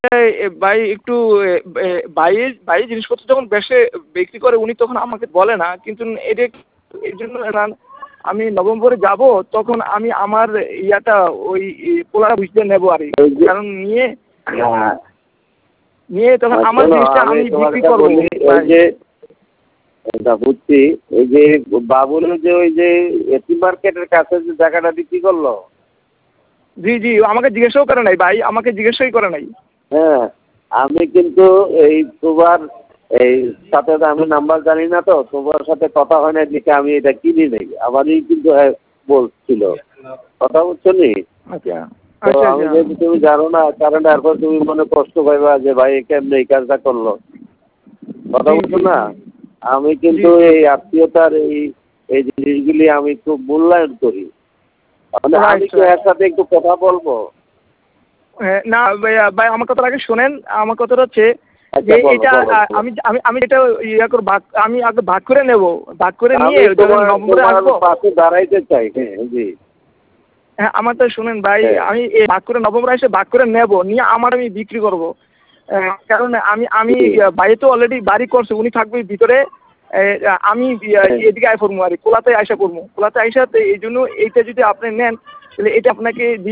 ভাই একটু ভাই জিনিসপত্র যখন বেশি বিক্রি করে উনি তখন আমাকে বলে না, কিন্তু এটা এর জন্য আমি নভেম্বরে যাব, তখন আমি আমার ইয়াটা ওই পোলাটা বুঝতে নেবো আর কি। কারণ নিয়ে তখন আমার জিনিসটা আমি বিক্রি করবো। এটা বুঝছি, ওই যে বাবুর যে ওই যে এসি মার্কেটের কাছে যে জায়গাটা বিক্রি করলো। জি জি, আমাকে জিজ্ঞাসাও করে নাই ভাই, আমাকে জিজ্ঞাসাই করে নাই। হ্যাঁ, আমি কিন্তু এই তোমার এই সাথে আমি নাম্বার জানি না, তো তোমার সাথে কথা হয় না দেখে আমি এটা কিনি নেই, আমারই কিন্তু বলছিল কথা বুঝছো নি। আচ্ছা তো আমি যেহেতু তুমি জানো না, কারণ এরপর তুমি মনে কষ্ট পাইবা যে ভাই কেমনে এই কাজটা করলো, কথা বুঝছো না। আমি কিন্তু এই আত্মীয়তার এই জিনিসগুলি আমি খুব মূল্যায়ন করি। মানে আমি কি এর সাথে একটু কথা বলবো? না ভাই আমার কথাটা আগে শোনেন। আমার কথাটা হচ্ছে যে এটা আমি এটা ইয়া করে আমি আগে ভাগ করে নেব, ভাগ করে নিয়ে নভেম্বরে আসবো। পাশে দাঁড়াইতে চাই। হ্যাঁ জি, হ্যাঁ আমার তো শুনেন ভাই, আমি ভাগ করে নভেম্বরে এসে ভাগ করে নেব, নিয়ে আমার আমি বিক্রি করব। কারণ আমি ভাই তো অলরেডি বাড়ি করছে, উনি থাকবে ভিতরে, আমি এদিকে আয় পড়বো আর কোলাতে আইসা পড়বো, কোলাতে আইসা। তো এই জন্য এইটা যদি আপনি নেন তাহলে এটা আপনাকে